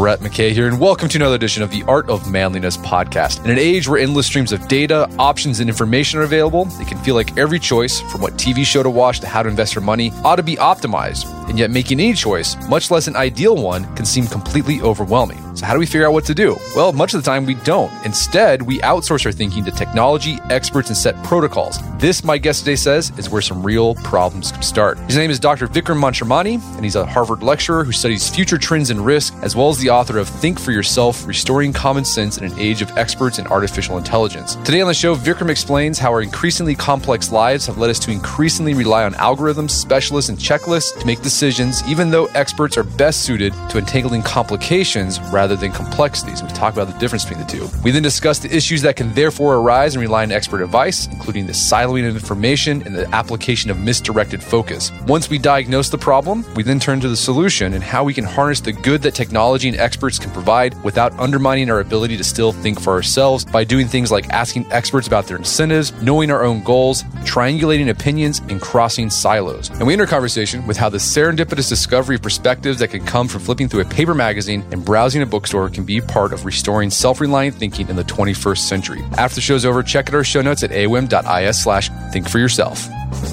Brett McKay here, and welcome to another edition of the Art of Manliness podcast. In an age where endless streams of data, options, and information are available, it can feel like every choice, from what TV show to watch to how to invest your money, ought to be optimized. And yet making any choice, much less an ideal one, can seem completely overwhelming. So how do we figure out what to do? Well, much of the time we don't. Instead, we outsource our thinking to technology, experts, and set protocols. This, my guest today says, is where some real problems can start. His name is Dr. Vikram Manchramani, and he's a Harvard lecturer who studies future trends and risk, as well as the author of Think for Yourself, Restoring Common Sense in an Age of Experts in Artificial Intelligence. Today on the show, Vikram explains how our increasingly complex lives have led us to increasingly rely on algorithms, specialists, and checklists to make decisions, even though experts are best suited to untangling complications rather than complexities. We talk about the difference between the two. We then discuss the issues that can therefore arise and rely on expert advice, including the siloing of information and the application of misdirected focus. Once we diagnose the problem, we then turn to the solution and how we can harness the good that technology and experts can provide without undermining our ability to still think for ourselves by doing things like asking experts about their incentives, knowing our own goals, triangulating opinions, and crossing silos. And we end our conversation with how the serendipitous discovery of perspectives that can come from flipping through a paper magazine and browsing a bookstore can be part of restoring self-reliant thinking in the 21st century. After the show's over, check out our show notes at aom.is/thinkforyourself.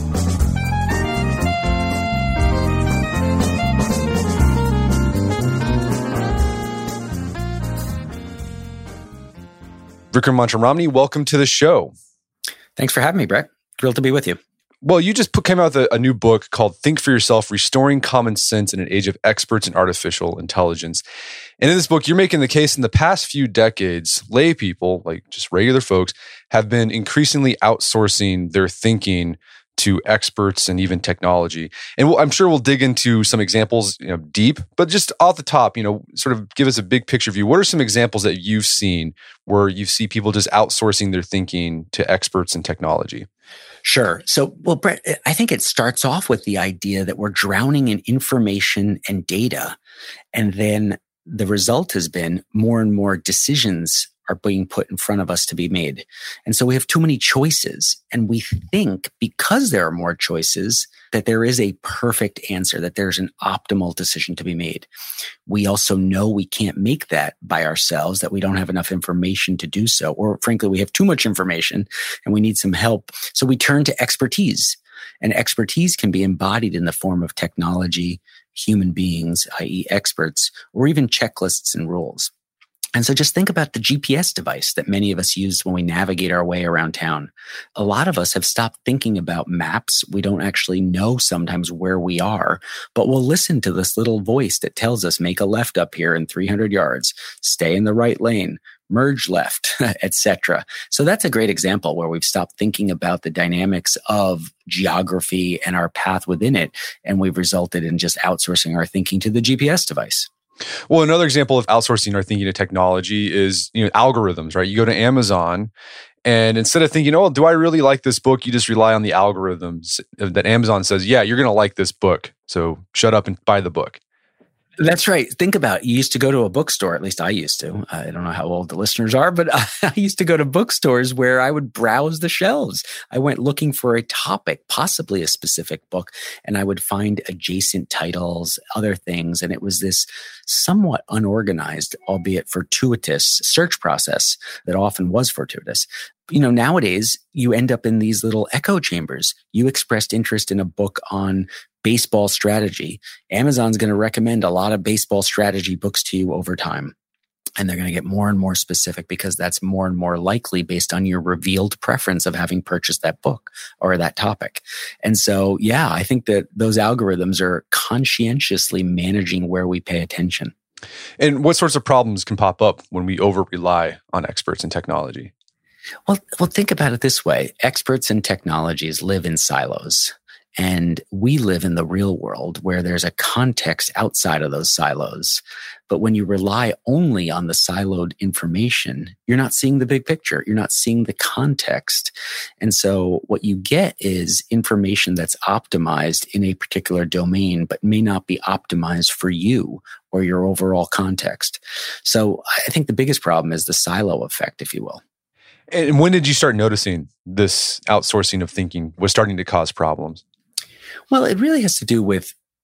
Vikram Manchramani, welcome to the show. Thanks for having me, Brett. Thrilled to be with you. Well, you just came out with a new book called Think for Yourself, Restoring Common Sense in an Age of Experts in Artificial Intelligence. And in this book, you're making the case in the past few decades, lay people, like just regular folks, have been increasingly outsourcing their thinking to experts and even technology. And I'm sure we'll dig into some examples, deep, but just off the top, sort of give us a big picture view. What are some examples that you've seen where you see people just outsourcing their thinking to experts in technology? Sure. So, Brett, I think it starts off with the idea that we're drowning in information and data. And then the result has been more and more decisions are being put in front of us to be made. And so we have too many choices. And we think because there are more choices that there is a perfect answer, that there's an optimal decision to be made. We also know we can't make that by ourselves, that we don't have enough information to do so. Or frankly, we have too much information and we need some help. So we turn to expertise. And expertise can be embodied in the form of technology, human beings, i.e. experts, or even checklists and rules. And so just think about the GPS device that many of us use when we navigate our way around town. A lot of us have stopped thinking about maps. We don't actually know sometimes where we are, but we'll listen to this little voice that tells us, make a left up here in 300 yards, stay in the right lane, merge left, etc. So that's a great example where we've stopped thinking about the dynamics of geography and our path within it, and we've resulted in just outsourcing our thinking to the GPS device. Well, another example of outsourcing our thinking to technology is, algorithms, right? You go to Amazon and instead of thinking, do I really like this book? You just rely on the algorithms that Amazon says, yeah, you're going to like this book. So shut up and buy the book. That's right. Think about it. You used to go to a bookstore, at least I used to. I don't know how old the listeners are, but I used to go to bookstores where I would browse the shelves. I went looking for a topic, possibly a specific book, and I would find adjacent titles, other things. And it was this somewhat unorganized, albeit fortuitous search process that often was fortuitous. Nowadays, you end up in these little echo chambers. You expressed interest in a book on baseball strategy. Amazon's going to recommend a lot of baseball strategy books to you over time. And they're going to get more and more specific because that's more and more likely based on your revealed preference of having purchased that book or that topic. And so, yeah, I think that those algorithms are conscientiously managing where we pay attention. And what sorts of problems can pop up when we over-rely on experts in technology? Well, think about it this way. Experts in technologies live in silos. And we live in the real world where there's a context outside of those silos. But when you rely only on the siloed information, you're not seeing the big picture. You're not seeing the context. And so what you get is information that's optimized in a particular domain, but may not be optimized for you or your overall context. So I think the biggest problem is the silo effect, if you will. And when did you start noticing this outsourcing of thinking was starting to cause problems? Well, it really has to do with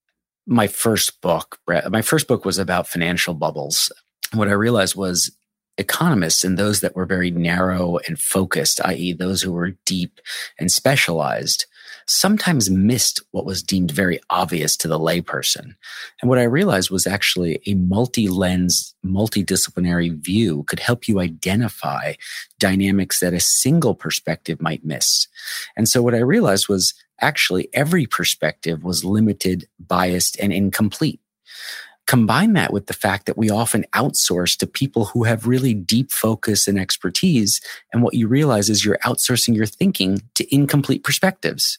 my first book, Brett, my first book was about financial bubbles. What I realized was economists and those that were very narrow and focused, i.e. those who were deep and specialized, sometimes missed what was deemed very obvious to the layperson. And what I realized was actually a multi-lens, multidisciplinary view could help you identify dynamics that a single perspective might miss. And so what I realized was actually every perspective was limited, biased, and incomplete. Combine that with the fact that we often outsource to people who have really deep focus and expertise. And what you realize is you're outsourcing your thinking to incomplete perspectives.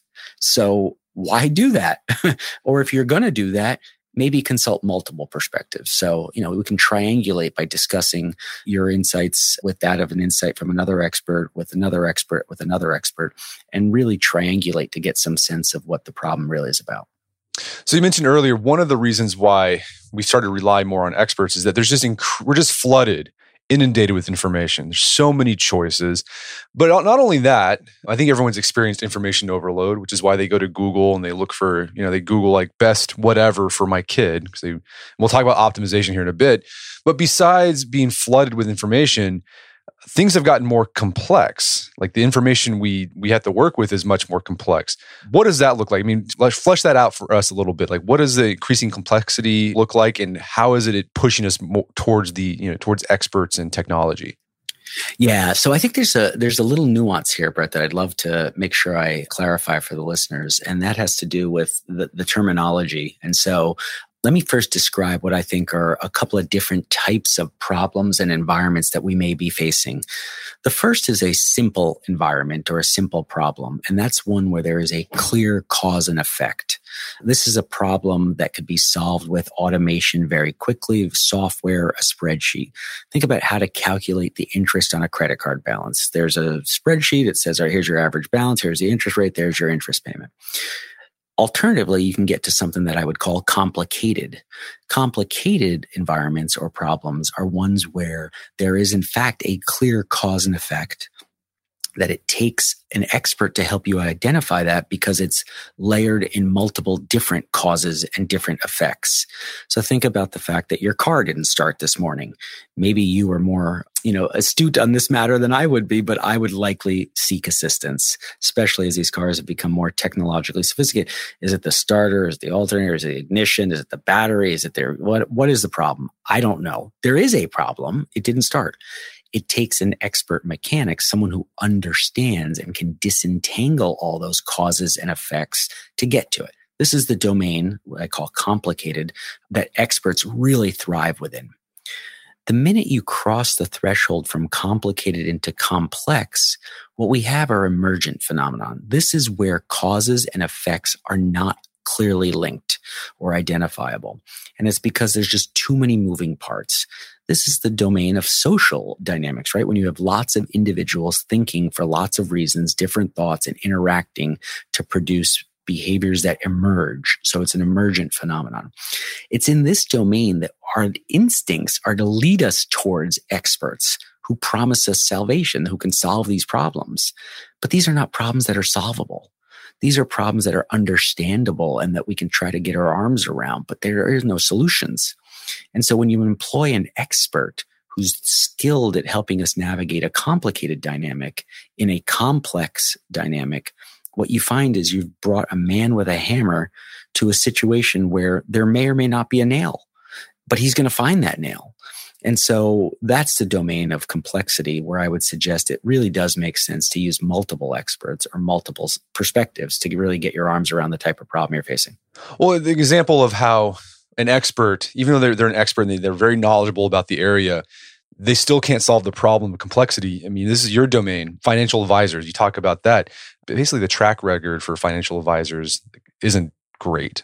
So why do that? Or if you're going to do that, maybe consult multiple perspectives. So, we can triangulate by discussing your insights with that of an insight from another expert, with another expert, with another expert, and really triangulate to get some sense of what the problem really is about. So you mentioned earlier, one of the reasons why we started to rely more on experts is that we're just flooded, inundated with information. There's so many choices. But not only that, I think everyone's experienced information overload, which is why they go to Google and they look for, they Google like best whatever for my kid. We'll talk about optimization here in a bit. But besides being flooded with information, things have gotten more complex. Like the information we have to work with is much more complex. What does that look like? I mean, let's flesh that out for us a little bit. Like, what does the increasing complexity look like, and how is it pushing us more towards towards experts in technology? Yeah, so I think there's a little nuance here, Brett, that I'd love to make sure I clarify for the listeners, and that has to do with the terminology. And so let me first describe what I think are a couple of different types of problems and environments that we may be facing. The first is a simple environment or a simple problem, and that's one where there is a clear cause and effect. This is a problem that could be solved with automation very quickly, software, a spreadsheet. Think about how to calculate the interest on a credit card balance. There's a spreadsheet that says, all right, here's your average balance, here's the interest rate, there's your interest payment. Alternatively, you can get to something that I would call complicated. Complicated environments or problems are ones where there is, in fact, a clear cause and effect, that it takes an expert to help you identify that because it's layered in multiple different causes and different effects. So think about the fact that your car didn't start this morning. Maybe you were more, astute on this matter than I would be, but I would likely seek assistance, especially as these cars have become more technologically sophisticated. Is it the starter? Is it the alternator? Is it the ignition? Is it the battery? Is it there? What is the problem? I don't know. There is a problem. It didn't start. It takes an expert mechanic, someone who understands and can disentangle all those causes and effects to get to it. This is the domain, what I call complicated, that experts really thrive within. The minute you cross the threshold from complicated into complex, what we have are emergent phenomenon. This is where causes and effects are not clearly linked or identifiable. And it's because there's just too many moving parts. This is the domain of social dynamics, right? When you have lots of individuals thinking for lots of reasons, different thoughts, and interacting to produce behaviors that emerge. So it's an emergent phenomenon. It's in this domain that our instincts are to lead us towards experts who promise us salvation, who can solve these problems. But these are not problems that are solvable. These are problems that are understandable and that we can try to get our arms around, but there is no solutions. And so when you employ an expert who's skilled at helping us navigate a complicated dynamic in a complex dynamic, what you find is you've brought a man with a hammer to a situation where there may or may not be a nail, but he's going to find that nail. And so that's the domain of complexity where I would suggest it really does make sense to use multiple experts or multiple perspectives to really get your arms around the type of problem you're facing. Well, the example of how an expert, even though they're an expert and they're very knowledgeable about the area, they still can't solve the problem of complexity. I mean, this is your domain, financial advisors. You talk about that. But basically, the track record for financial advisors isn't great.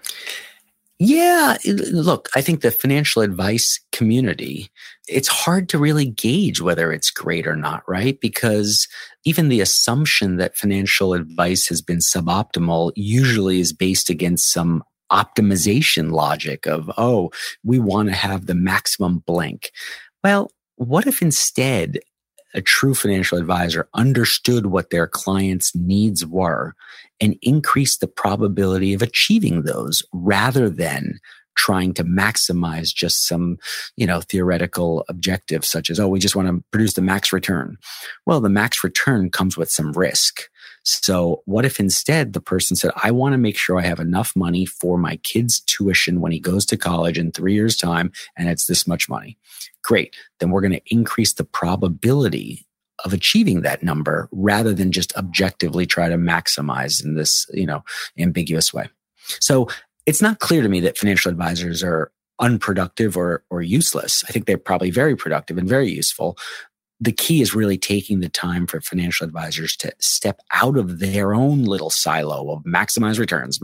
Yeah, look, I think the financial advice community, it's hard to really gauge whether it's great or not, right? Because even the assumption that financial advice has been suboptimal usually is based against some optimization logic of, we want to have the maximum blank. Well, what if instead a true financial advisor understood what their clients' needs were and increase the probability of achieving those rather than trying to maximize just some, theoretical objectives such as, we just want to produce the max return. Well, the max return comes with some risk. So what if instead the person said, I want to make sure I have enough money for my kid's tuition when he goes to college in 3 years' time, and it's this much money. Great. Then we're going to increase the probability of achieving that number rather than just objectively try to maximize in this, ambiguous way. So it's not clear to me that financial advisors are unproductive or useless. I think they're probably very productive and very useful. The key is really taking the time for financial advisors to step out of their own little silo of maximize returns,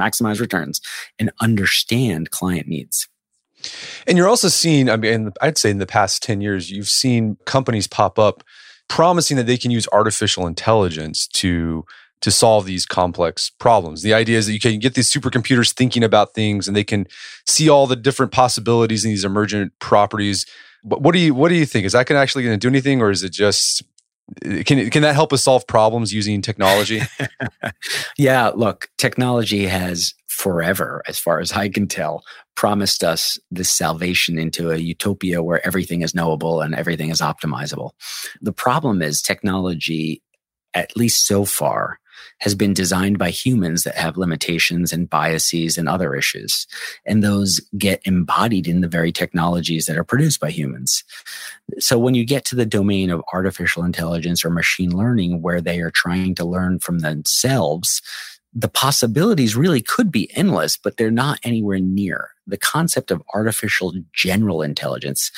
and understand client needs. And you're also seeing, I'd say in the past 10 years, you've seen companies pop up promising that they can use artificial intelligence to solve these complex problems. The idea is that you can get these supercomputers thinking about things and they can see all the different possibilities in these emergent properties. But what do you think? Is that actually going to do anything, or is it just can that help us solve problems using technology? Yeah, look, technology has forever, as far as I can tell, promised us this salvation into a utopia where everything is knowable and everything is optimizable. The problem is technology, at least so far, has been designed by humans that have limitations and biases and other issues. And those get embodied in the very technologies that are produced by humans. So when you get to the domain of artificial intelligence or machine learning, where they are trying to learn from themselves, the possibilities really could be endless, but they're not anywhere near. The concept of artificial general intelligence,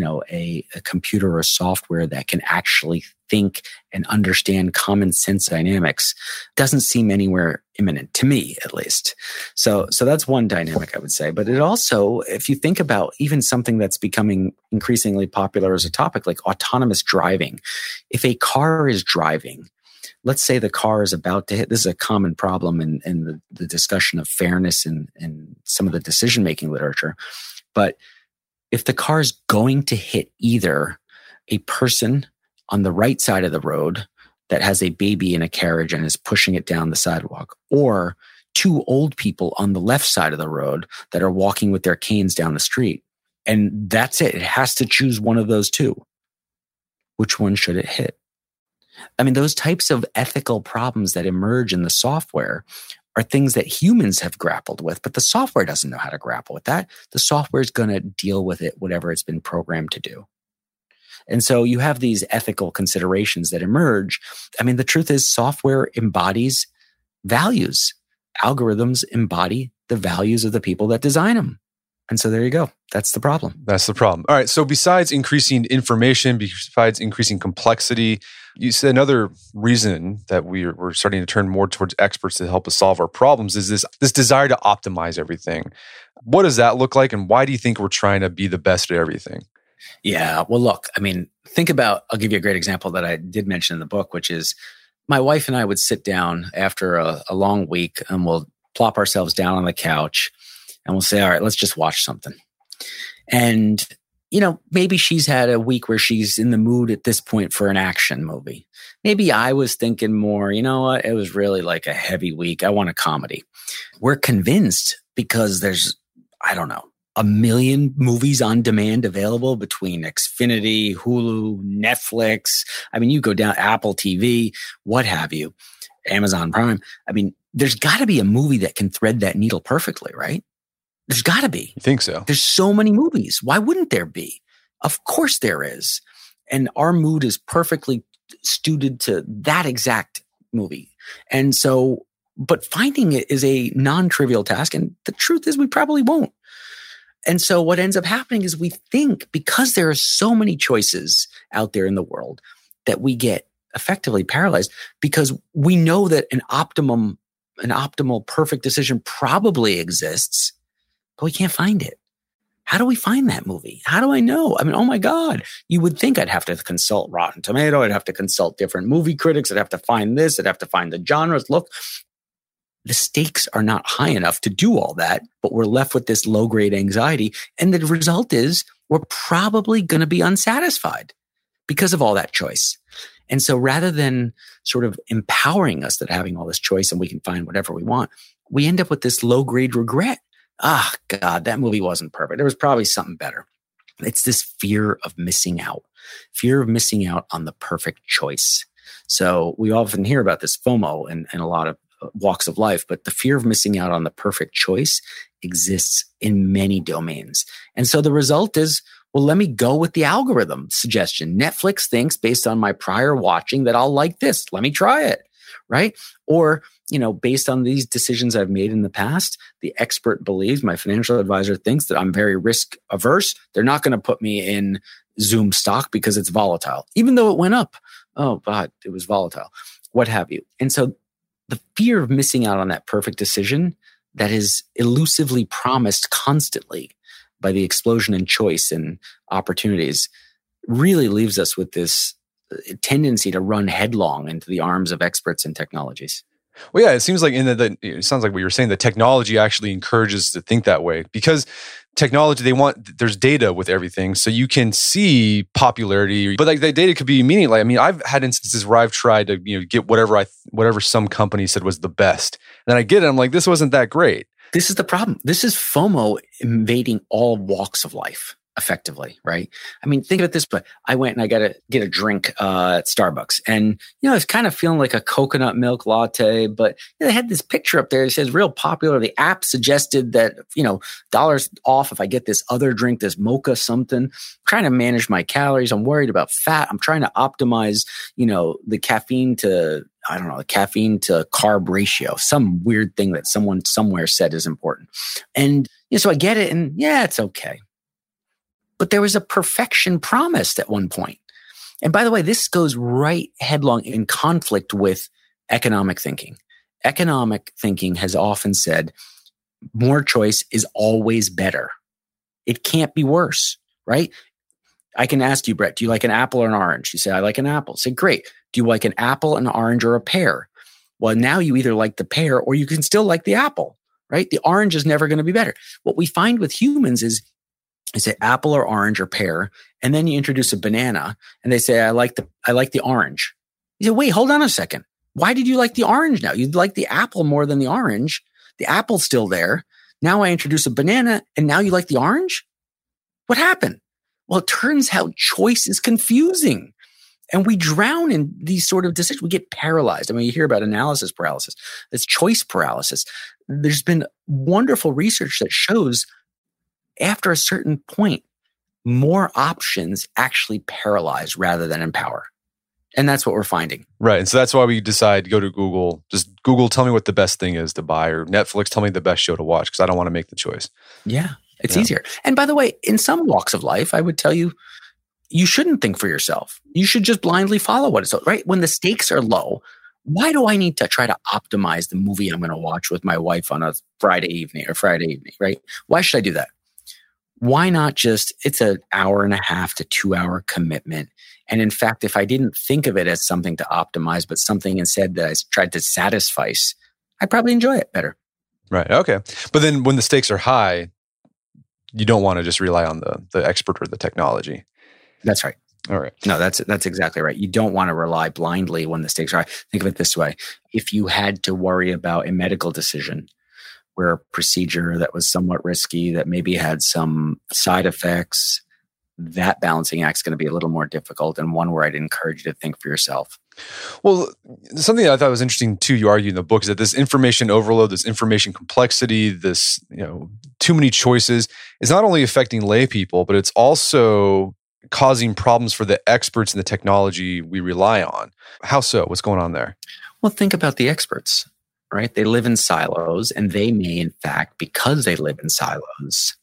a computer or software that can actually think and understand common sense dynamics, doesn't seem anywhere imminent, to me at least. So that's one dynamic I would say. But it also, if you think about even something that's becoming increasingly popular as a topic, like autonomous driving, if a car is driving, let's say the car is about to hit, this is a common problem in the discussion of fairness in some of the decision-making literature. But if the car is going to hit either a person on the right side of the road that has a baby in a carriage and is pushing it down the sidewalk, or two old people on the left side of the road that are walking with their canes down the street, and that's it. It has to choose one of those two. Which one should it hit? Those types of ethical problems that emerge in the software are things that humans have grappled with, but the software doesn't know how to grapple with that. The software is going to deal with it, whatever it's been programmed to do. And so you have these ethical considerations that emerge. The truth is software embodies values. Algorithms embody the values of the people that design them. And so there you go. That's the problem. That's the problem. All right. So besides increasing information, besides increasing complexity, you said another reason that we're starting to turn more towards experts to help us solve our problems is this desire to optimize everything. What does that look like? And why do you think we're trying to be the best at everything? Yeah. Well, look, think about, I'll give you a great example that I did mention in the book, which is my wife and I would sit down after a long week and we'll plop ourselves down on the couch and we'll say, all right, let's just watch something. And, maybe she's had a week where she's in the mood at this point for an action movie. Maybe I was thinking more, what? It was really like a heavy week. I want a comedy. We're convinced because there's, a million movies on demand available between Xfinity, Hulu, Netflix. You go down Apple TV, what have you, Amazon Prime. There's got to be a movie that can thread that needle perfectly, right? There's got to be. You think so? There's so many movies. Why wouldn't there be? Of course there is. And our mood is perfectly suited to that exact movie. And so, but finding it is a non-trivial task. And the truth is we probably won't. And so what ends up happening is we think because there are so many choices out there in the world that we get effectively paralyzed because we know that an optimal perfect decision probably exists, but we can't find it. How do we find that movie? How do I know? Oh my God, you would think I'd have to consult Rotten Tomato. I'd have to consult different movie critics. I'd have to find this. I'd have to find the genres. Look, the stakes are not high enough to do all that, but we're left with this low-grade anxiety. And the result is we're probably going to be unsatisfied because of all that choice. And so rather than sort of empowering us that having all this choice and we can find whatever we want, we end up with this low grade regret. Ah, God, that movie wasn't perfect. There was probably something better. It's this fear of missing out on the perfect choice. So we often hear about this FOMO in a lot of walks of life, but the fear of missing out on the perfect choice exists in many domains. And so the result is, well, let me go with the algorithm suggestion. Netflix thinks based on my prior watching that I'll like this. Let me try it, right? Or, based on these decisions I've made in the past, the expert believes, my financial advisor thinks that I'm very risk averse. They're not going to put me in Zoom stock because it's volatile, even though it went up. Oh, God, it was volatile, what have you. And so the fear of missing out on that perfect decision that is elusively promised constantly by the explosion in choice and opportunities really leaves us with this tendency to run headlong into the arms of experts and technologies. Well, yeah, it seems like it sounds like what you're saying, that technology actually encourages to think that way, because technology, there's data with everything. So you can see popularity, but like that data could be meaningless. I mean, I've had instances where I've tried to, get whatever some company said was the best. And then I get it. I'm like, this wasn't that great. This is the problem. This is FOMO invading all walks of life effectively, right? I mean, think of it this way. I went and I got to get a drink at Starbucks, and I was kind of feeling like a coconut milk latte, but they had this picture up there that says real popular. The app suggested that, $1 off if I get this other drink, this mocha something. I'm trying to manage my calories. I'm worried about fat. I'm trying to optimize, the caffeine to carb ratio, some weird thing that someone somewhere said is important. And so I get it, and yeah, it's okay. But there was a perfection promised at one point. And by the way, this goes right headlong in conflict with economic thinking. Economic thinking has often said more choice is always better. It can't be worse, right? I can ask you, Brett, do you like an apple or an orange? You say, I like an apple. Say, great. Do you like an apple, an orange, or a pear? Well, now you either like the pear or you can still like the apple, right? The orange is never going to be better. What we find with humans is say apple or orange or pear, and then you introduce a banana and they say, I like the orange. You say, wait, hold on a second. Why did you like the orange now? You'd like the apple more than the orange. The apple's still there. Now I introduce a banana and now you like the orange? What happened? Well, it turns out choice is confusing. And we drown in these sort of decisions. We get paralyzed. I mean, you hear about analysis paralysis. It's choice paralysis. There's been wonderful research that shows after a certain point, more options actually paralyze rather than empower. And that's what we're finding. Right. And so that's why we decide to go to Google. Just Google, tell me what the best thing is to buy, or Netflix, tell me the best show to watch, because I don't want to make the choice. Yeah, it's easier. And by the way, in some walks of life, I would tell you, you shouldn't think for yourself. You should just blindly follow what it's right. When the stakes are low, why do I need to try to optimize the movie I'm going to watch with my wife on a Friday evening, right? Why should I do that? Why not it's an 1.5 to 2 hour commitment. And in fact, if I didn't think of it as something to optimize, but something instead that I tried to satisfy, I'd probably enjoy it better. Right. Okay. But then when the stakes are high, you don't want to just rely on the expert or the technology. That's right. All right. No, that's exactly right. You don't want to rely blindly when the stakes are high. Think of it this way. If you had to worry about a medical decision, where a procedure that was somewhat risky, that maybe had some side effects, that balancing act is going to be a little more difficult, and one where I'd encourage you to think for yourself. Well, something that I thought was interesting too, you argue in the book, is that this information overload, this information complexity, this too many choices is not only affecting lay people, but it's also causing problems for the experts in the technology we rely on. How so? What's going on there? Well, think about the experts. Right? They live in silos, and they may, in fact, because they live in silos,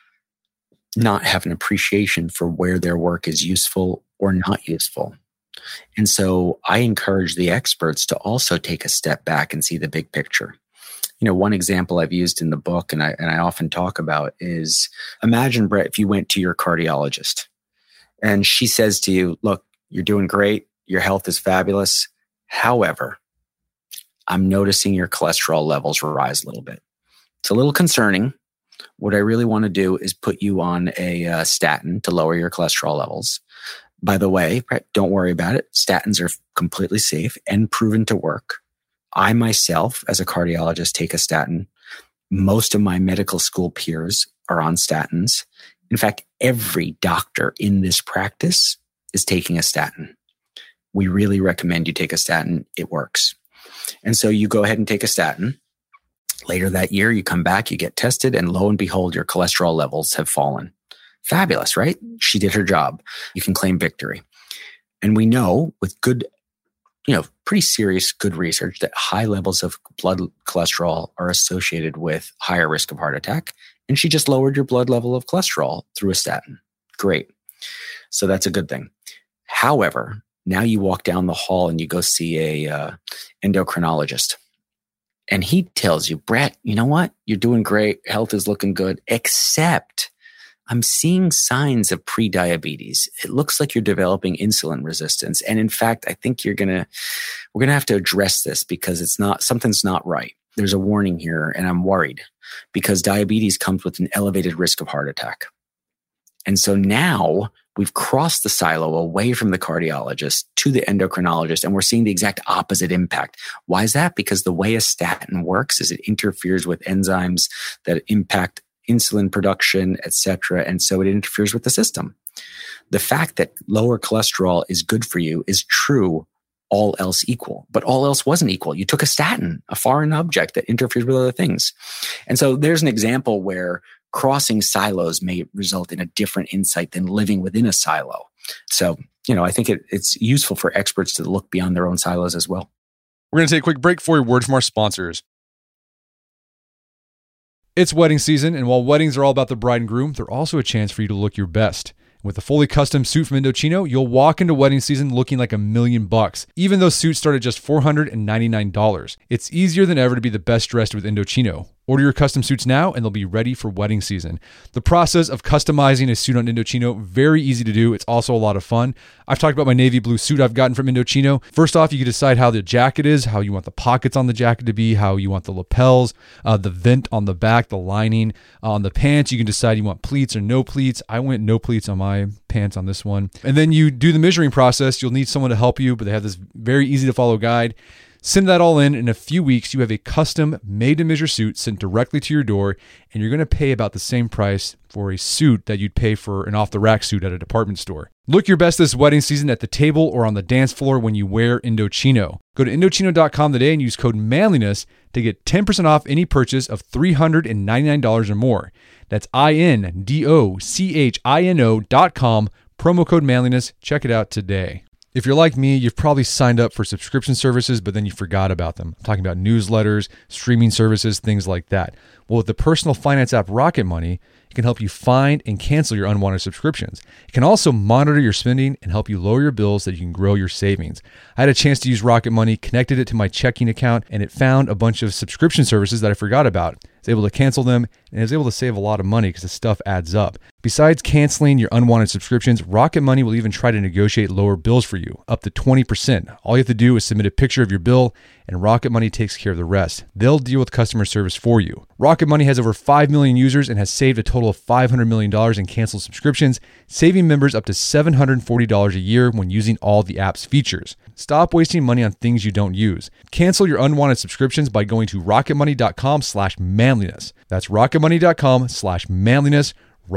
not have an appreciation for where their work is useful or not useful. And so I encourage the experts to also take a step back and see the big picture. One example I've used in the book and I often talk about is, imagine, Brett, if you went to your cardiologist and she says to you, look, you're doing great. Your health is fabulous. However, I'm noticing your cholesterol levels rise a little bit. It's a little concerning. What I really want to do is put you on a statin to lower your cholesterol levels. by the way, don't worry about it. Statins are completely safe and proven to work. I myself, as a cardiologist, take a statin. Most of my medical school peers are on statins. In fact, every doctor in this practice is taking a statin. We really recommend you take a statin. It works. And so you go ahead and take a statin. Later that year, you come back, you get tested, and lo and behold, your cholesterol levels have fallen. Fabulous, right? She did her job. You can claim victory. And we know with good, pretty serious good research that high levels of blood cholesterol are associated with higher risk of heart attack. And she just lowered your blood level of cholesterol through a statin. Great. So that's a good thing. However, now you walk down the hall and you go see a endocrinologist. And he tells you, Brett, you know what? You're doing great. Health is looking good, except I'm seeing signs of prediabetes. It looks like you're developing insulin resistance. And in fact, I think we're going to have to address this because something's not right. There's a warning here and I'm worried because diabetes comes with an elevated risk of heart attack. And so now we've crossed the silo away from the cardiologist to the endocrinologist, and we're seeing the exact opposite impact. Why is that? Because the way a statin works is it interferes with enzymes that impact insulin production, et cetera. And so it interferes with the system. The fact that lower cholesterol is good for you is true, all else equal. But all else wasn't equal. You took a statin, a foreign object that interferes with other things. And so there's an example where crossing silos may result in a different insight than living within a silo. So, I think it's useful for experts to look beyond their own silos as well. We're going to take a quick break for a word from our sponsors. It's wedding season, and while weddings are all about the bride and groom, they're also a chance for you to look your best. With a fully custom suit from Indochino, you'll walk into wedding season looking like $1 million, even though suits start at just $499. It's easier than ever to be the best dressed with Indochino. Order your custom suits now and they'll be ready for wedding season. The process of customizing a suit on Indochino, very easy to do. It's also a lot of fun. I've talked about my navy blue suit I've gotten from Indochino. First off, you can decide how the jacket is, how you want the pockets on the jacket to be, how you want the lapels, the vent on the back, the lining. On the pants, you can decide you want pleats or no pleats. I went no pleats on my pants on this one. And then you do the measuring process. You'll need someone to help you, but they have this very easy to follow guide. Send that all in a few weeks, you have a custom made-to-measure suit sent directly to your door, and you're going to pay about the same price for a suit that you'd pay for an off-the-rack suit at a department store. Look your best this wedding season at the table or on the dance floor when you wear Indochino. Go to Indochino.com today and use code manliness to get 10% off any purchase of $399 or more. That's INDOCHINO.com, promo code manliness. Check it out today. If you're like me, you've probably signed up for subscription services, but then you forgot about them. I'm talking about newsletters, streaming services, things like that. Well, with the personal finance app Rocket Money, it can help you find and cancel your unwanted subscriptions. It can also monitor your spending and help you lower your bills so that you can grow your savings. I had a chance to use Rocket Money, connected it to my checking account, and it found a bunch of subscription services that I forgot about. I was able to cancel them, and I was able to save a lot of money because the stuff adds up. Besides canceling your unwanted subscriptions, Rocket Money will even try to negotiate lower bills for you, up to 20%. All you have to do is submit a picture of your bill, and Rocket Money takes care of the rest. They'll deal with customer service for you. Rocket Money has over 5 million users and has saved a total of $500 million in canceled subscriptions, saving members up to $740 a year when using all the app's features. Stop wasting money on things you don't use. Cancel your unwanted subscriptions by going to rocketmoney.com/manliness. That's rocketmoney.com/manliness.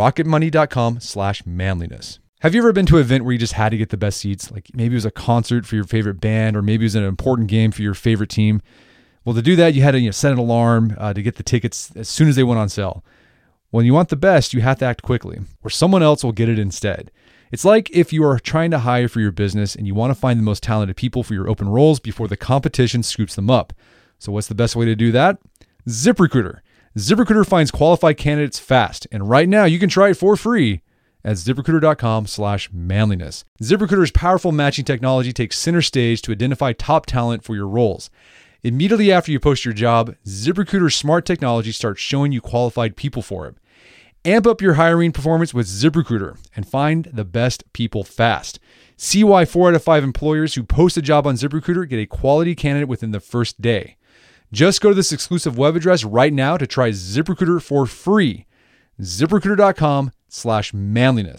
rocketmoney.com/manliness. Have you ever been to an event where you just had to get the best seats? Like maybe it was a concert for your favorite band, or maybe it was an important game for your favorite team. Well, to do that, you had to set an alarm to get the tickets as soon as they went on sale. When you want the best, you have to act quickly, or someone else will get it instead. It's like if you are trying to hire for your business and you want to find the most talented people for your open roles before the competition scoops them up. So what's the best way to do that? ZipRecruiter. ZipRecruiter finds qualified candidates fast, and right now you can try it for free at ZipRecruiter.com/manliness. ZipRecruiter's powerful matching technology takes center stage to identify top talent for your roles. Immediately after you post your job, ZipRecruiter's smart technology starts showing you qualified people for it. Amp up your hiring performance with ZipRecruiter and find the best people fast. See why 4 out of 5 employers who post a job on ZipRecruiter get a quality candidate within the first day. Just go to this exclusive web address right now to try ZipRecruiter for free. ZipRecruiter.com/manliness.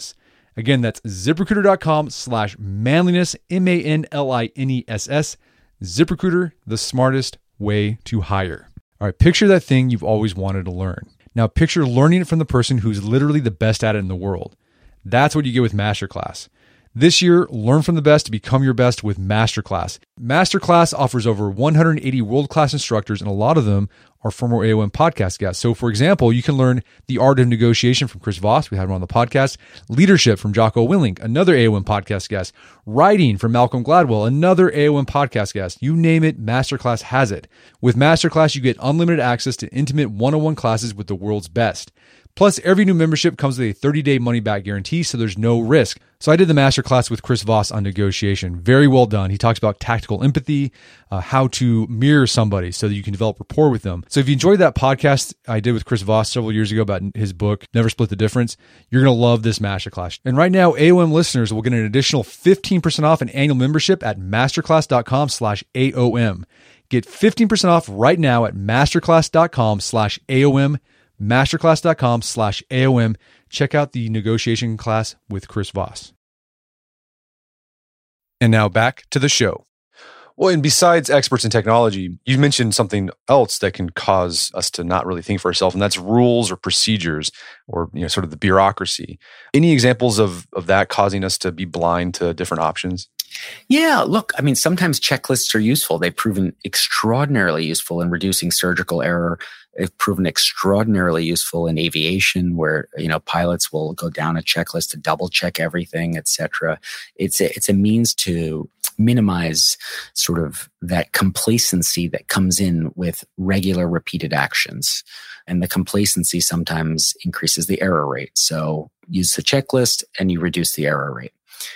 Again, that's ZipRecruiter.com/manliness, MANLINESS. ZipRecruiter, the smartest way to hire. All right, picture that thing you've always wanted to learn. Now picture learning it from the person who's literally the best at it in the world. That's what you get with Masterclass. This year, learn from the best to become your best with Masterclass. Masterclass offers over 180 world-class instructors, and a lot of them are former AOM podcast guests. So, for example, you can learn the art of negotiation from Chris Voss. We had him on the podcast. Leadership from Jocko Willink, another AOM podcast guest. Writing from Malcolm Gladwell, another AOM podcast guest. You name it, Masterclass has it. With Masterclass, you get unlimited access to intimate one-on-one classes with the world's best. Plus, every new membership comes with a 30-day money-back guarantee, so there's no risk. So I did the masterclass with Chris Voss on negotiation. Very well done. He talks about tactical empathy, how to mirror somebody so that you can develop rapport with them. So if you enjoyed that podcast I did with Chris Voss several years ago about his book, Never Split the Difference, you're going to love this masterclass. And right now, AOM listeners will get an additional 15% off an annual membership at masterclass.com/AOM. Get 15% off right now at masterclass.com/AOM. Masterclass.com/AOM. Check out the negotiation class with Chris Voss. And now back to the show. Well, and besides experts in technology, you mentioned something else that can cause us to not really think for ourselves, and that's rules or procedures or sort of the bureaucracy. Any examples of that causing us to be blind to different options? Yeah, look, I mean, sometimes checklists are useful. They've proven extraordinarily useful in reducing surgical error. They've proven extraordinarily useful in aviation, where pilots will go down a checklist to double check everything, et cetera. It's a means to minimize sort of that complacency that comes in with regular repeated actions. And the complacency sometimes increases the error rate. So use the checklist and you reduce the error rate.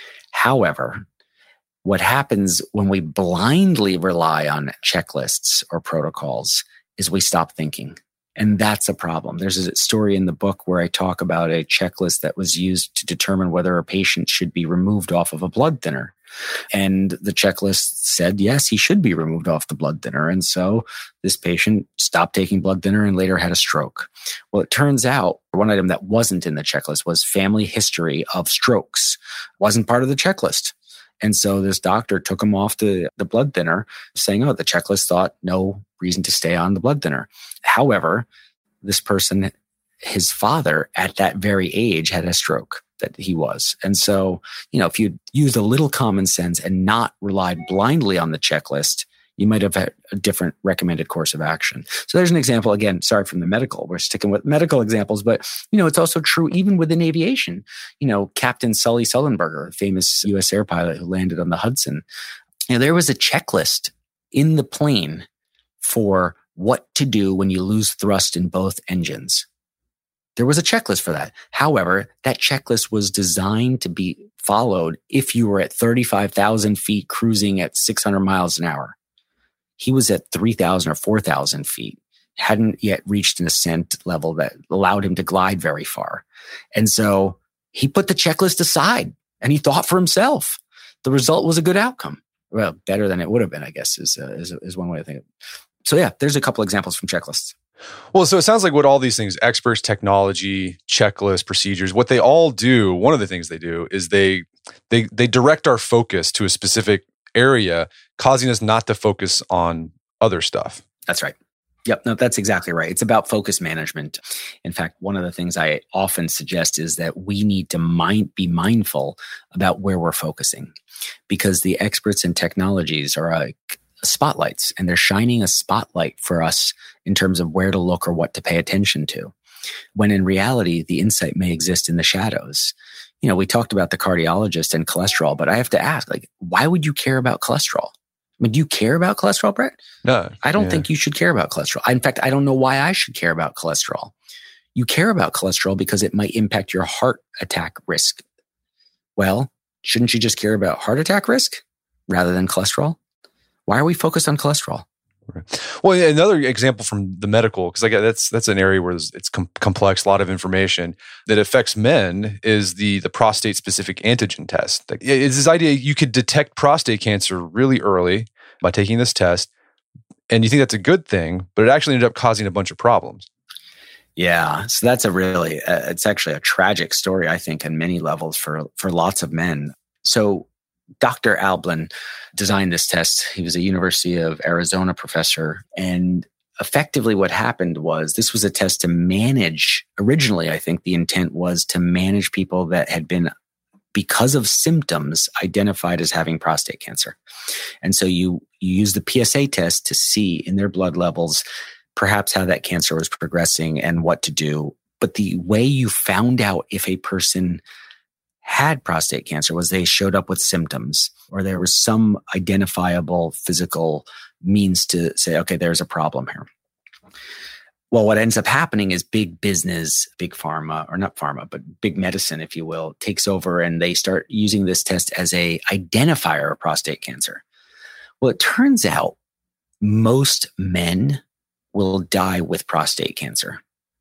However, what happens when we blindly rely on checklists or protocols is we stop thinking. And that's a problem. There's a story in the book where I talk about a checklist that was used to determine whether a patient should be removed off of a blood thinner. And the checklist said, yes, he should be removed off the blood thinner. And so this patient stopped taking blood thinner and later had a stroke. Well, it turns out one item that wasn't in the checklist was family history of strokes. Wasn't part of the checklist. And so this doctor took him off the blood thinner, saying, the checklist thought no reason to stay on the blood thinner. However, this person, his father at that very age had a stroke that he was. And so, if you used a little common sense and not relied blindly on the checklist, you might have had a different recommended course of action. So there's an example, again, sorry, from the medical. We're sticking with medical examples, but, it's also true even within aviation. Captain Sully Sullenberger, famous U.S. air pilot who landed on the Hudson, there was a checklist in the plane for what to do when you lose thrust in both engines. There was a checklist for that. However, that checklist was designed to be followed if you were at 35,000 feet cruising at 600 miles an hour. He was at 3,000 or 4,000 feet, hadn't yet reached an ascent level that allowed him to glide very far. And so he put the checklist aside and he thought for himself. The result was a good outcome. Well, better than it would have been, I guess, is one way to think of it. So yeah, there's a couple examples from checklists. Well, so it sounds like what all these things, experts, technology, checklists, procedures, what they all do, one of the things they do is they direct our focus to a specific area, causing us not to focus on other stuff. That's right. Yep. No, that's exactly right. It's about focus management. In fact, one of the things I often suggest is that we need to be mindful about where we're focusing, because the experts in technologies are like spotlights, and they're shining a spotlight for us in terms of where to look or what to pay attention to. When in reality, the insight may exist in the shadows. We talked about the cardiologist and cholesterol, but I have to ask, why would you care about cholesterol? I mean, do you care about cholesterol, Brett? No. I don't think you should care about cholesterol. In fact, I don't know why I should care about cholesterol. You care about cholesterol because it might impact your heart attack risk. Well, shouldn't you just care about heart attack risk rather than cholesterol? Why are we focused on cholesterol? Well, another example from the medical, because that's an area where it's complex, a lot of information that affects men, is the prostate specific antigen test. It's this idea you could detect prostate cancer really early by taking this test, and you think that's a good thing, but it actually ended up causing a bunch of problems. Yeah. So that's it's actually a tragic story, I think, on many levels for lots of men. So Dr. Alblin designed this test. He was a University of Arizona professor. And effectively what happened was this was a test to manage, originally, I think the intent was to manage people that had been, because of symptoms, identified as having prostate cancer. And so you use the PSA test to see in their blood levels perhaps how that cancer was progressing and what to do. But the way you found out if a person had prostate cancer was they showed up with symptoms or there was some identifiable physical means to say, okay, there's a problem here. Well, what ends up happening is big business, big pharma, or not pharma, but big medicine, if you will, takes over and they start using this test as a identifier of prostate cancer. Well, it turns out most men will die with prostate cancer,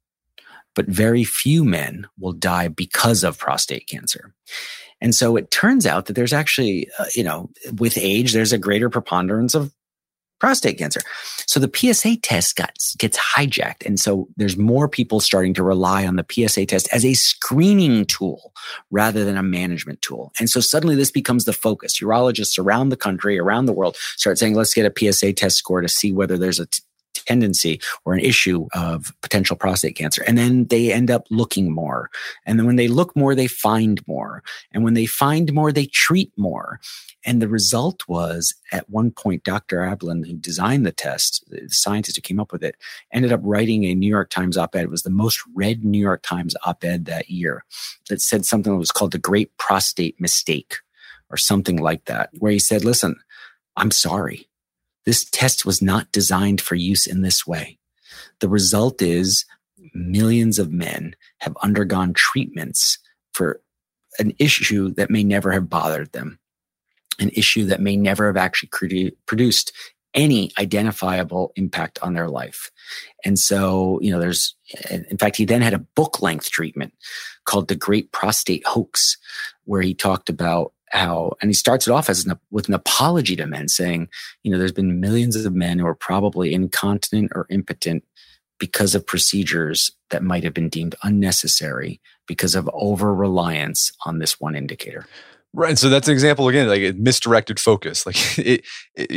but very few men will die because of prostate cancer. And so it turns out that there's actually, with age, there's a greater preponderance of prostate cancer. So the PSA test gets hijacked. And so there's more people starting to rely on the PSA test as a screening tool rather than a management tool. And so suddenly this becomes the focus. Urologists around the country, around the world start saying, let's get a PSA test score to see whether there's a tendency or an issue of potential prostate cancer. And then they end up looking more. And then when they look more, they find more. And when they find more, they treat more. And the result was, at one point, Dr. Alblin, who designed the test, the scientist who came up with it, ended up writing a New York Times op-ed. It was the most read New York Times op-ed that year that said something that was called the Great Prostate Mistake or something like that, where he said, listen, I'm sorry. This test was not designed for use in this way. The result is millions of men have undergone treatments for an issue that may never have bothered them, an issue that may never have actually produced any identifiable impact on their life. And so, in fact, he then had a book-length treatment called The Great Prostate Hoax, where he talked about and he starts it off with an apology to men saying, there's been millions of men who are probably incontinent or impotent because of procedures that might have been deemed unnecessary because of over-reliance on this one indicator. Right. So that's an example, again, like misdirected focus. Like it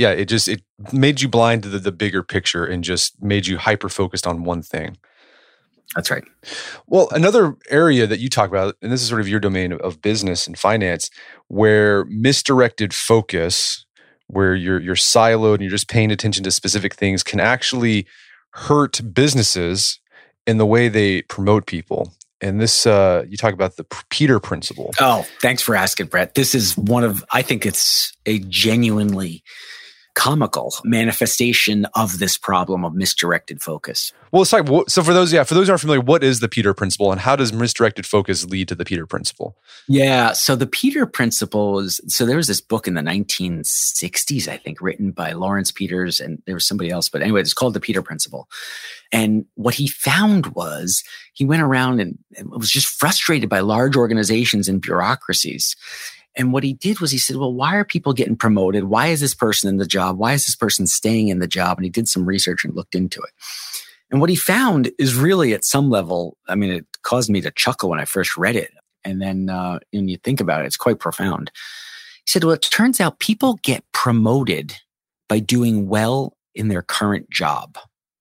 made you blind to the bigger picture and just made you hyper-focused on one thing. That's right. Well, another area that you talk about, and this is sort of your domain of business and finance, where misdirected focus, where you're siloed and you're just paying attention to specific things, can actually hurt businesses in the way they promote people. And this, you talk about the Peter Principle. Oh, thanks for asking, Brett. This is I think it's a genuinely comical manifestation of this problem of misdirected focus. Well, let's talk. So for those who aren't familiar, what is the Peter Principle and how does misdirected focus lead to the Peter Principle? Yeah. So the Peter Principle there was this book in the 1960s, I think, written by Lawrence Peters, and there was somebody else, but anyway, it's called the Peter Principle. And what he found was he went around and was just frustrated by large organizations and bureaucracies. And what he did was he said, well, why are people getting promoted? Why is this person in the job? Why is this person staying in the job? And he did some research and looked into it. And what he found is really at some level, it caused me to chuckle when I first read it. And then when you think about it, it's quite profound. He said, well, it turns out people get promoted by doing well in their current job.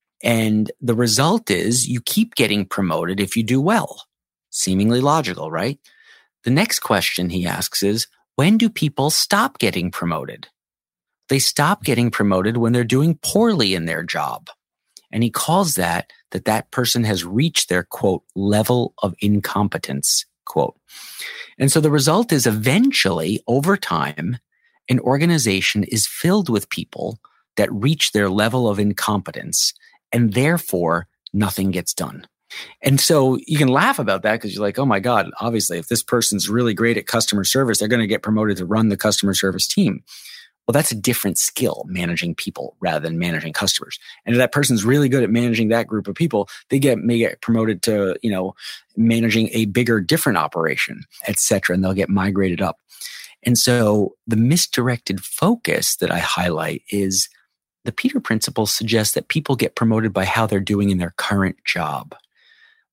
And the result is you keep getting promoted if you do well. Seemingly logical, right? The next question he asks is, when do people stop getting promoted? They stop getting promoted when they're doing poorly in their job. And he calls that person has reached their, quote, level of incompetence, quote. And so the result is eventually, over time, an organization is filled with people that reach their level of incompetence, and therefore nothing gets done. And so you can laugh about that because you're like, oh my God, obviously, if this person's really great at customer service, they're going to get promoted to run the customer service team. Well, that's a different skill, managing people rather than managing customers. And if that person's really good at managing that group of people, they may get promoted to, managing a bigger, different operation, et cetera, and they'll get migrated up. And so the misdirected focus that I highlight is the Peter Principle suggests that people get promoted by how they're doing in their current job.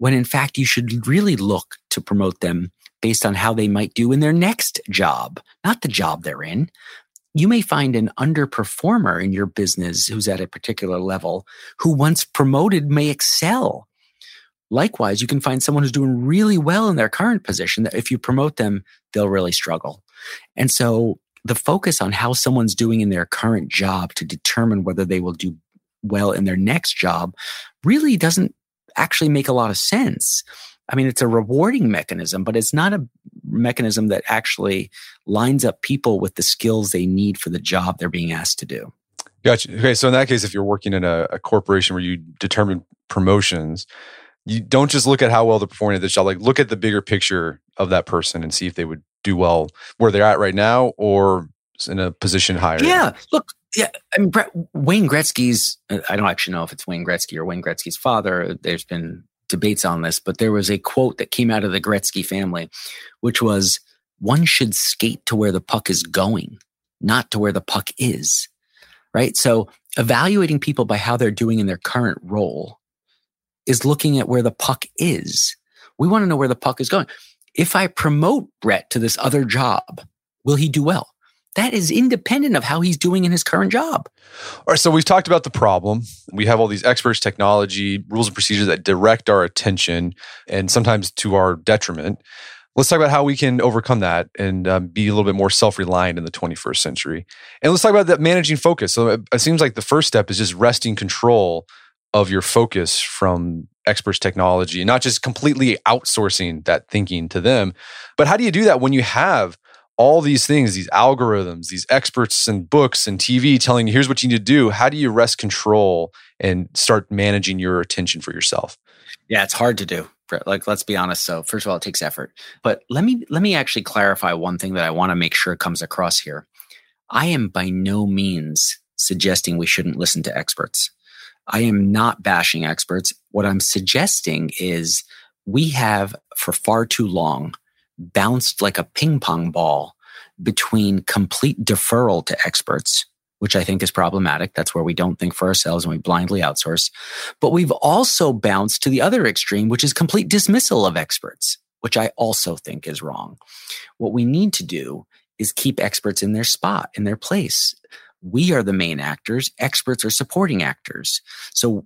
when in fact you should really look to promote them based on how they might do in their next job, not the job they're in. You may find an underperformer in your business who's at a particular level who once promoted may excel. Likewise, you can find someone who's doing really well in their current position that if you promote them, they'll really struggle. And so the focus on how someone's doing in their current job to determine whether they will do well in their next job really doesn't actually make a lot of sense. I mean, it's a rewarding mechanism, but it's not a mechanism that actually lines up people with the skills they need for the job they're being asked to do. Gotcha. Okay, so in that case, if you're working in a corporation where you determine promotions, you don't just look at how well they're performing at this job. Like, look at the bigger picture of that person and see if they would do well where they're at right now or in a position higher. Yeah, look. Yeah, I mean, Wayne Gretzky's, I don't actually know if it's Wayne Gretzky or Wayne Gretzky's father. There's been debates on this, but there was a quote that came out of the Gretzky family, which was, one should skate to where the puck is going, not to where the puck is, right? So evaluating people by how they're doing in their current role is looking at where the puck is. We want to know where the puck is going. If I promote Brett to this other job, will he do well? That is independent of how he's doing in his current job. All right, so we've talked about the problem. We have all these experts, technology, rules and procedures that direct our attention and sometimes to our detriment. Let's talk about how we can overcome that and be a little bit more self-reliant in the 21st century. And let's talk about that managing focus. So it seems like the first step is just wresting control of your focus from experts, technology, and not just completely outsourcing that thinking to them. But how do you do that when you have all these things, these algorithms, these experts and books and TV telling you, here's what you need to do? How do you wrest control and start managing your attention for yourself? Yeah, it's hard to do. Like, let's be honest. So first of all, it takes effort. But let me actually clarify one thing that I want to make sure comes across here. I am by no means suggesting we shouldn't listen to experts. I am not bashing experts. What I'm suggesting is we have for far too long bounced like a ping pong ball between complete deferral to experts, which I think is problematic. That's where we don't think for ourselves and we blindly outsource. But we've also bounced to the other extreme, which is complete dismissal of experts, which I also think is wrong. What we need to do is keep experts in their spot, in their place. We are the main actors. Experts are supporting actors. So,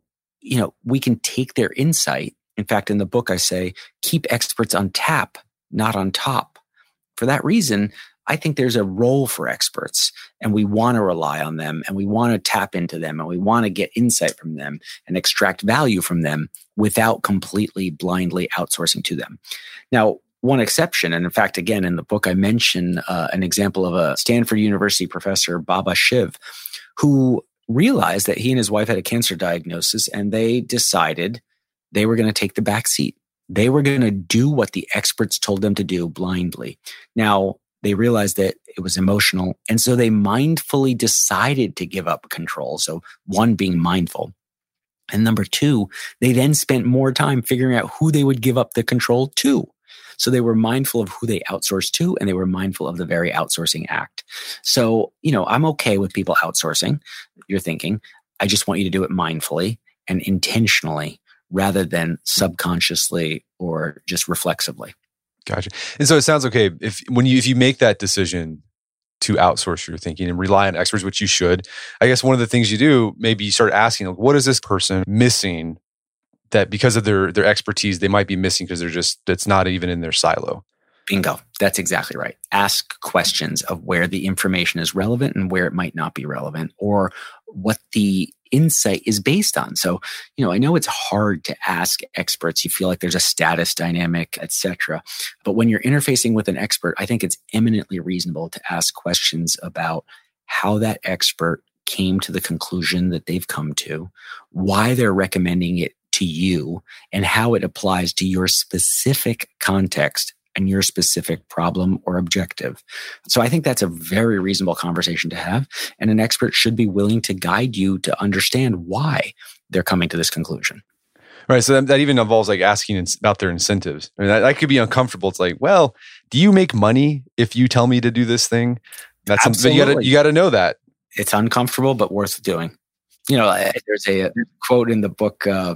we can take their insight. In fact, in the book, I say, keep experts on tap, not on top. For that reason, I think there's a role for experts and we want to rely on them and we want to tap into them and we want to get insight from them and extract value from them without completely blindly outsourcing to them. Now, one exception, and in fact, again, in the book, I mention an example of a Stanford University professor, Baba Shiv, who realized that he and his wife had a cancer diagnosis and they decided they were going to take the back seat. They were going to do what the experts told them to do blindly. Now, they realized that it was emotional, and so they mindfully decided to give up control. So one, being mindful. And number two, they then spent more time figuring out who they would give up the control to. So they were mindful of who they outsourced to, and they were mindful of the very outsourcing act. So, I'm okay with people outsourcing. You're thinking, I just want you to do it mindfully and intentionally rather than subconsciously or just reflexively. Gotcha. And so it sounds okay if you make that decision to outsource your thinking and rely on experts, which you should. I guess one of the things you do, maybe you start asking, what is this person missing that because of their expertise they might be missing because it's not even in their silo. Bingo. That's exactly right. Ask questions of where the information is relevant and where it might not be relevant, or what the insight is based on. So, I know it's hard to ask experts. You feel like there's a status dynamic, etc. But when you're interfacing with an expert, I think it's eminently reasonable to ask questions about how that expert came to the conclusion that they've come to, why they're recommending it to you, and how it applies to your specific context and your specific problem or objective. So I think that's a very reasonable conversation to have. And an expert should be willing to guide you to understand why they're coming to this conclusion. Right. So that even involves like asking about their incentives. I mean, that could be uncomfortable. It's like, well, do you make money if you tell me to do this thing? That's Absolutely. something you got to know that. It's uncomfortable, but worth doing. There's a quote in the book,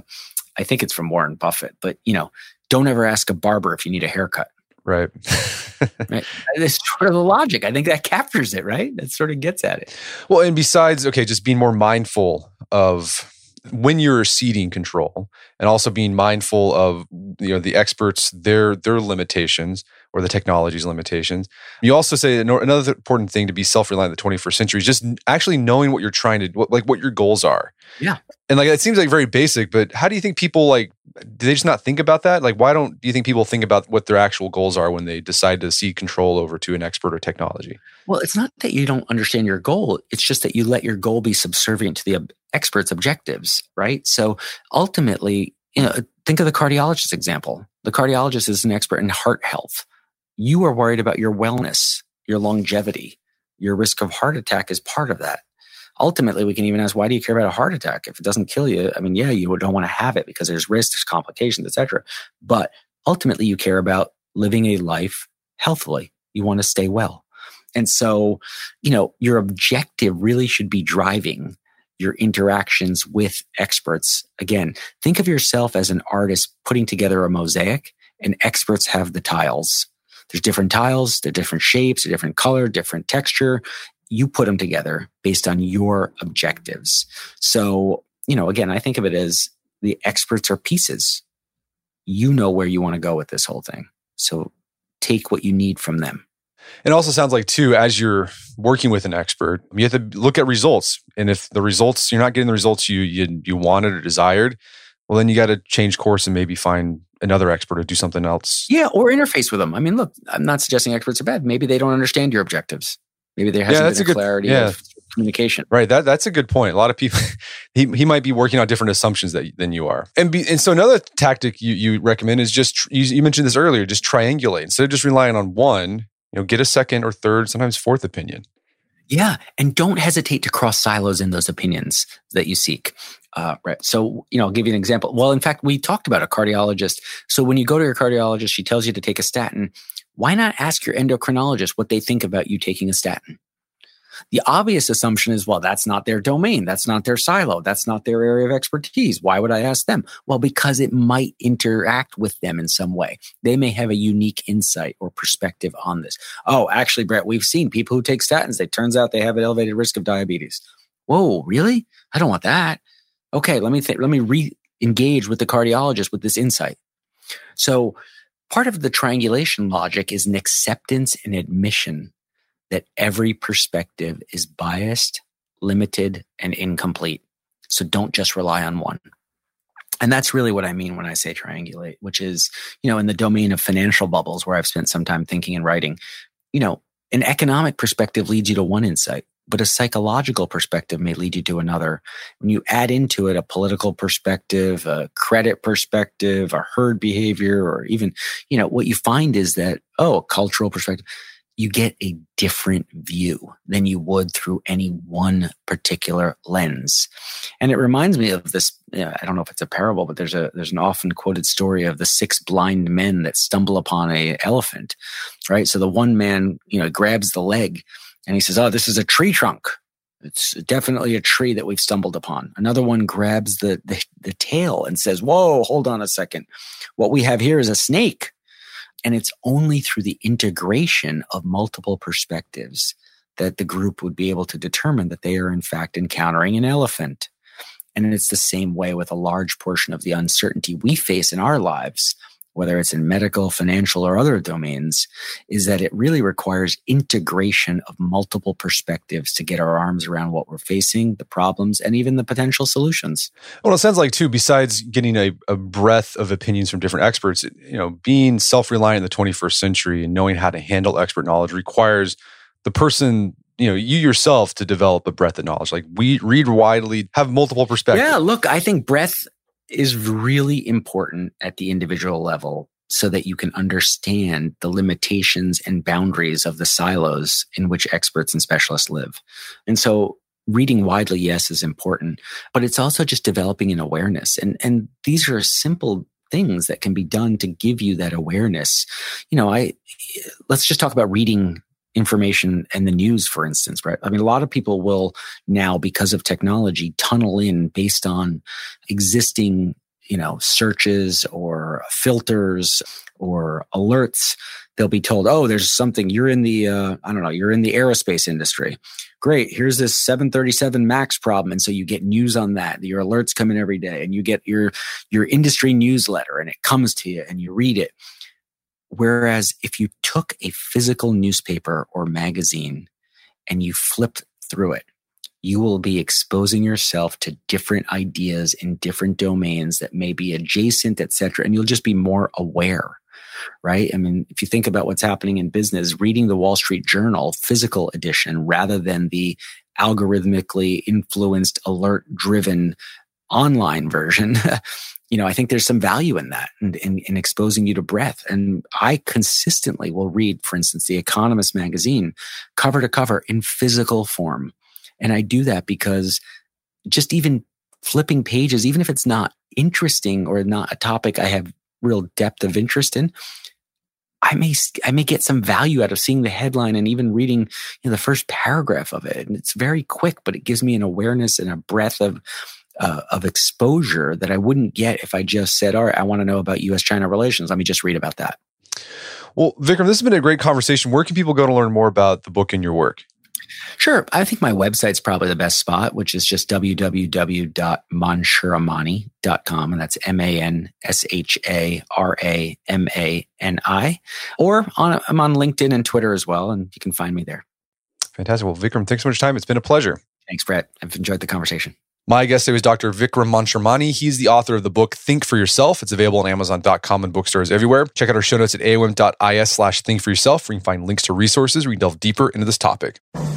I think it's from Warren Buffett, but don't ever ask a barber if you need a haircut. Right. Right. That's sort of the logic. I think that captures it, right? That sort of gets at it. Well, and besides, just being more mindful of when you're ceding control, and also being mindful of the experts, their limitations, or the technology's limitations. You also say another important thing to be self-reliant in the 21st century is just actually knowing what you're trying to, what your goals are. Yeah. And it seems like very basic, but how do you think people do they just not think about that? Why do you think people think about what their actual goals are when they decide to cede control over to an expert or technology? Well, it's not that you don't understand your goal. It's just that you let your goal be subservient to the expert's objectives, right? So ultimately, think of the cardiologist example. The cardiologist is an expert in heart health. You are worried about your wellness, your longevity. Your risk of heart attack is part of that. Ultimately, we can even ask, why do you care about a heart attack? If it doesn't kill you, you don't want to have it because there's risks, complications, etc. But ultimately, you care about living a life healthily. You want to stay well. And so, your objective really should be driving your interactions with experts. Again, think of yourself as an artist putting together a mosaic, and experts have the tiles. There's different tiles, they're different shapes, they're different color, different texture. You put them together based on your objectives. So, again, I think of it as the experts are pieces. You know where you want to go with this whole thing. So take what you need from them. It also sounds like, too, as you're working with an expert, you have to look at results. And if the results, you're not getting the results you wanted or desired, well, then you got to change course and maybe find another expert or do something else. Yeah, or interface with them. Look, I'm not suggesting experts are bad. Maybe they don't understand your objectives. Maybe there hasn't been a clarity of communication. Right. That's a good point. A lot of people, he might be working on different assumptions than you are. And so another tactic you recommend is just, you mentioned this earlier, just triangulate. Instead of just relying on one, get a second or third, sometimes fourth opinion. Yeah. And don't hesitate to cross silos in those opinions that you seek. Right. So, I'll give you an example. Well, in fact, we talked about a cardiologist. So when you go to your cardiologist, she tells you to take a statin. Why not ask your endocrinologist what they think about you taking a statin? The obvious assumption is, well, that's not their domain. That's not their silo. That's not their area of expertise. Why would I ask them? Well, because it might interact with them in some way. They may have a unique insight or perspective on this. Oh, actually, Brett, we've seen people who take statins. It turns out they have an elevated risk of diabetes. Whoa, really? I don't want that. Okay, let me re-engage with the cardiologist with this insight. So part of the triangulation logic is an acceptance and admission that every perspective is biased, limited, and incomplete. So don't just rely on one. And that's really what I mean when I say triangulate, which is, in the domain of financial bubbles, where I've spent some time thinking and writing, an economic perspective leads you to one insight, but a psychological perspective may lead you to another. When you add into it a political perspective, a credit perspective, a herd behavior, or even, what you find is that, a cultural perspective, you get a different view than you would through any one particular lens. And it reminds me of this, I don't know if it's a parable, but there's an often quoted story of the 6 blind men that stumble upon an elephant, right? So the one man, grabs the leg and he says, oh, this is a tree trunk. It's definitely a tree that we've stumbled upon. Another one grabs the tail and says, whoa, hold on a second. What we have here is a snake. And it's only through the integration of multiple perspectives that the group would be able to determine that they are in fact encountering an elephant. And it's the same way with a large portion of the uncertainty we face in our lives, whether it's in medical, financial, or other domains, is that it really requires integration of multiple perspectives to get our arms around what we're facing, the problems, and even the potential solutions. Well, it sounds like, too, besides getting a breadth of opinions from different experts, being self-reliant in the 21st century and knowing how to handle expert knowledge requires the person, you yourself, to develop a breadth of knowledge. Like, read widely, have multiple perspectives. Yeah, look, I think breadth is really important at the individual level so that you can understand the limitations and boundaries of the silos in which experts and specialists live. And so reading widely, yes, is important, but it's also just developing an awareness. And these are simple things that can be done to give you that awareness. Let's just talk about reading information and the news, for instance, right? A lot of people will now, because of technology, tunnel in based on existing, searches or filters or alerts, they'll be told, oh, there's something, you're in the, you're in the aerospace industry. Great. Here's this 737 MAX problem. And so you get news on that. Your alerts come in every day and you get your industry newsletter and it comes to you and you read it. Whereas if you took a physical newspaper or magazine and you flipped through it, you will be exposing yourself to different ideas in different domains that may be adjacent, et cetera. And you'll just be more aware, right? I mean, if you think about what's happening in business, reading the Wall Street Journal physical edition rather than the algorithmically influenced, alert-driven online version, I think there's some value in that and in exposing you to breadth. And I consistently will read, for instance, The Economist magazine cover to cover in physical form. And I do that because just even flipping pages, even if it's not interesting or not a topic I have real depth of interest in, I may get some value out of seeing the headline and even reading the first paragraph of it. And it's very quick, but it gives me an awareness and a breadth of exposure that I wouldn't get if I just said, all right, I want to know about U.S.-China relations. Let me just read about that. Well, Vikram, this has been a great conversation. Where can people go to learn more about the book and your work? Sure. I think my website's probably the best spot, which is just www.manshramani.com. And that's MANSHARAMANI. Or I'm on LinkedIn and Twitter as well, and you can find me there. Fantastic. Well, Vikram, thanks so much for your time. It's been a pleasure. Thanks, Brett. I've enjoyed the conversation. My guest today was Dr. Vikram Manshramani. He's the author of the book, Think for Yourself. It's available on Amazon.com and bookstores everywhere. Check out our show notes at aom.is/thinkforyourself, where you can find links to resources where we delve deeper into this topic.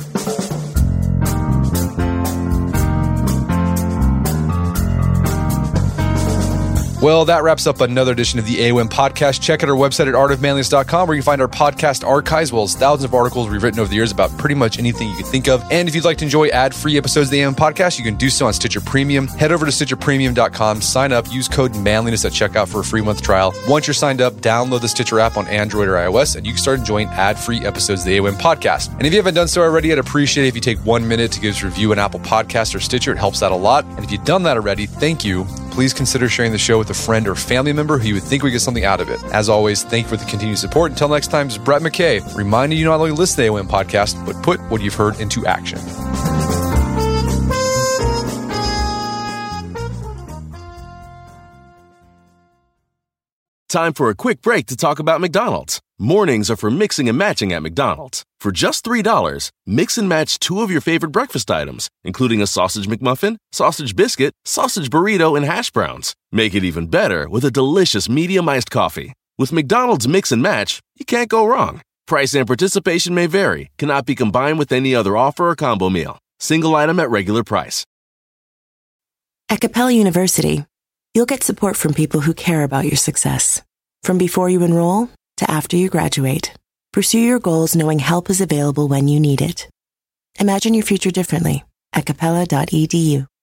Well, that wraps up another edition of the AOM podcast. Check out our website at artofmanliness.com, where you can find our podcast archives, as well as thousands of articles we've written over the years about pretty much anything you can think of. And if you'd like to enjoy ad-free episodes of the AOM podcast, you can do so on Stitcher Premium. Head over to StitcherPremium.com, sign up, use code manliness at checkout for a free month trial. Once you're signed up, download the Stitcher app on Android or iOS, and you can start enjoying ad-free episodes of the AOM podcast. And if you haven't done so already, I'd appreciate it if you take 1 minute to give us a review on Apple Podcasts or Stitcher. It helps out a lot. And if you've done that already, thank you. Please consider sharing the show with a friend or family member who you would think would get something out of it. As always, thank you for the continued support. Until next time, this is Brett McKay, reminding you not only listen to the AOM podcast, but put what you've heard into action. Time for a quick break to talk about McDonald's. Mornings are for mixing and matching at McDonald's. For just $3, mix and match 2 of your favorite breakfast items, including a sausage McMuffin, sausage biscuit, sausage burrito, and hash browns. Make it even better with a delicious medium iced coffee. With McDonald's Mix and Match, you can't go wrong. Price and participation may vary, cannot be combined with any other offer or combo meal. Single item at regular price. At Capella University, you'll get support from people who care about your success. From before you enroll to after you graduate, pursue your goals knowing help is available when you need it. Imagine your future differently at capella.edu.